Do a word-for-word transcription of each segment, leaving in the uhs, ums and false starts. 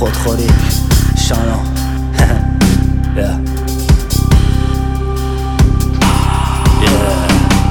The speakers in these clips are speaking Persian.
خودخوری شانو yeah. Yeah.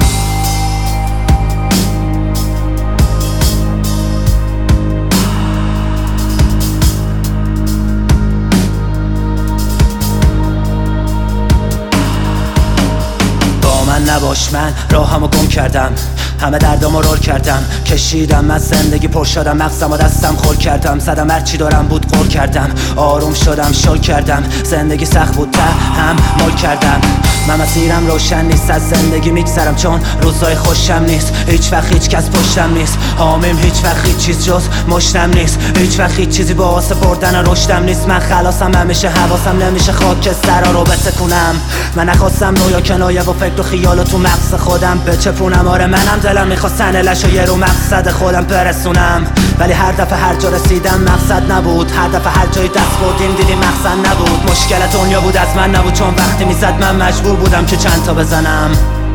نباش من راهمو گم کردم، همه دردامو رول کردم، کشیدم از زندگی پر شدم، مغزم و دستم خل کردم، زدم هرچی دارم بود قول کردم، آروم شدم شل کردم، زندگی سخت بود ته هم مول کردم، من مسیرم روشن نیست، از زندگی میگذرم چون روزای خوشم نیست، هیچ وقت هیچ کس پشتم نیست، حامیم هیچ وقت هیچ چیز جز مشتم نیست، هیچ وقت هیچ چیزی با واسه بردن رشدم نیست، من خلاصم همیشه حواسم نمیشه خاکسترا رو بتکونم، من نخواستم رویا کنایه و فکر و خیال تو مغز خودم بچپونم، آره منم دلم میخواست تنلش و یه رو مقصد خودم برسونم، ولی هر دفعه هر جا رسیدم مقصد نبود، هر دفعه هر جایی دست بردیم دیدیم مقصد نبود، مشکل دنیا بود از من نبود، چون وقتی میزد من مجبور بودم که چند تا بزنم.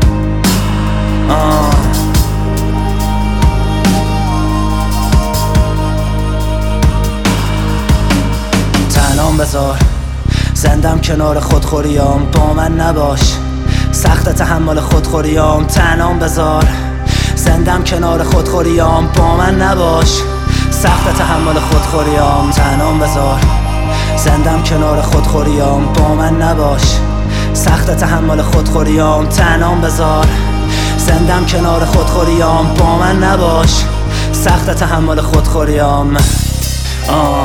آه. تنام بذار زندم کنار خودخوریام، با من نباش سخت تحمل خودخوریام، تنام بذار زندم کنار خودخوریام، با من نباش سخت تحمل خودخوریام، تنام بذار زندم کنار خودخوریام، با من نباش سخت تحمل خودخوریام، تنام بذار زندم کنار خودخوریام، با من نباش سخت تحمل خودخوریام. آه.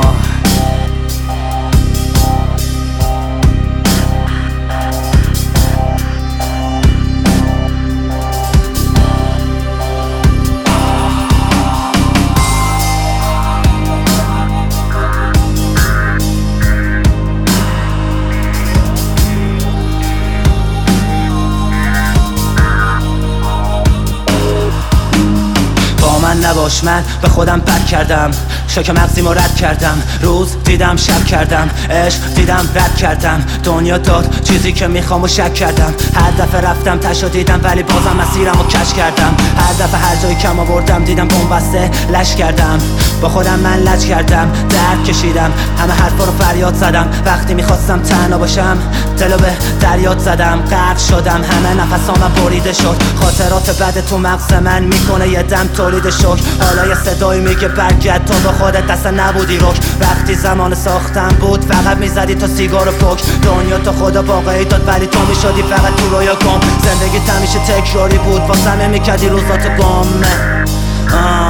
من نباش من به خودم بد کردم، شوک مغزیمو رد کردم، روز دیدم شب کردم، عشق دیدم رد کردم، دنیا داد چیزی که میخوام و شک کردم، هر دفعه رفتم تشو دیدم ولی بازم مسیرمو کش کردم، هر دفعه هر جایی کم آوردم دیدم بنبسته لش کردم، با خودم من لج کردم، درد کشیدم، همه حرفا رو فریاد زدم، وقتی میخواستم تنها باشم دلو به دریات زدم، غرق شدم، همه نفسامم بریده شد، خاطرات بد تو مغز من میکنه یه دم تولید شد، حالا یه صدایی میگه برگرد تو به خودت اصلا نبودی رک، وقتی زمان ساختم بود فقط میزدی تا سیگار و پک، دنیا تو خدا واقعی داد ولی تو میشدی فقط تو رویا گم، زندگی همیشه تکراری بود واسه میکردی روزاتو گم. آه.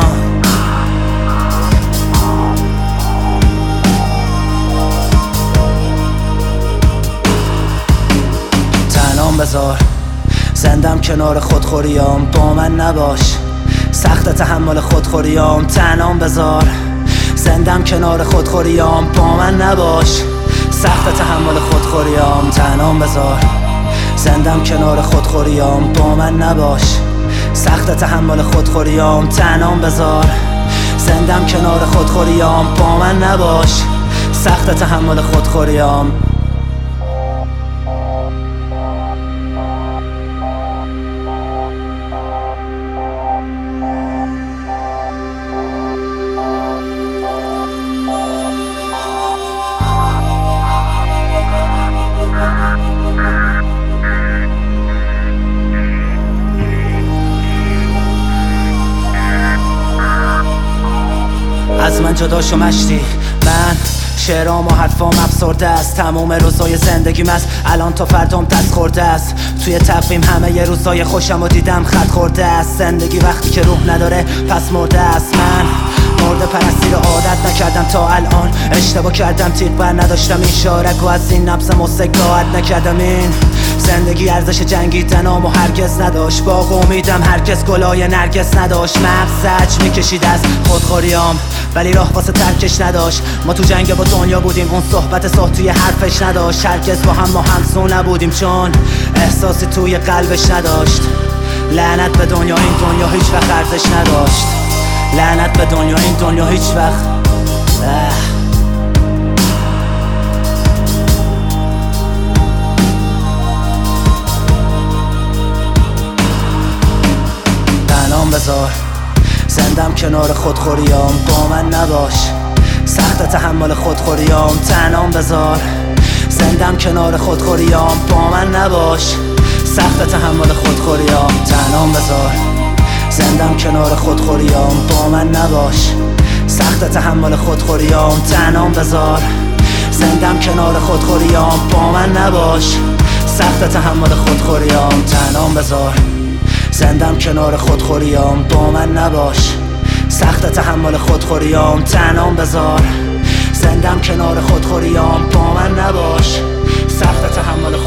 تنام بذار زندم کنار خودخوریام، با من نباش سخت تحمل خودخوریام، تنام بذار زندم کنار خودخوریام، با من نباش سخت تحمل خودخوریام، تنام بذار زندم کنار خودخوریام، با من نباش سخت تحمل خودخوریام، تنام بذار زندم کنار خودخوریام، با من نباش سخت تحمل خودخوریام. از من جدا شو مشتی، من شعرام و حرفام افسرده است، تمام روزای زندگیم است الان تا فردام دست خورده است، توی تقویم همه ی روزای خوشم و دیدم خط خورده است، زندگی وقتی که روح نداره پس مرده است، من مرده پرستی رو عادت نکردم تا الان، اشتباه کردم تیغ بر نداشتم این شارک و از این نبض مستقاعت نکردم، این زندگی ارزش جنگیدنم و هرگز نداشت، با امیدم هرگز گلای نرگس نداشت، مغز زج میکشید از خودخوریام ولی راه واسه ترکش نداشت، ما تو جنگ با دنیا بودیم، اون صحبت صح توی حرفش نداشت، هرگز با هم ما همسو نبودیم چون احساسی توی قلبش نداشت، لعنت به دنیا این دنیا هیچ وقت ارزش نداشت، لعنت به دنیا این دنیا هیچ وقت اه. تنام بذار زندم کنار خودخوریام، با من نباش سخت تحمل خودخوریام تنام بذار، زندم کنار خودخوریام با من نباش. سخت تحمل خودخوریام تنام بذار، زندم کنار خودخوریام با من نباش. سخت تحمل خودخوریام تنام بذار، زندم کنار خودخوریام با من نباش. سخت تحمل خودخوریام تنام بذار، زندم کنار خودخوریام با من نباش. سخت تحمل خودخوریام تنام بذار، زندم کنار خودخوریام با من نباش. سخت تحمل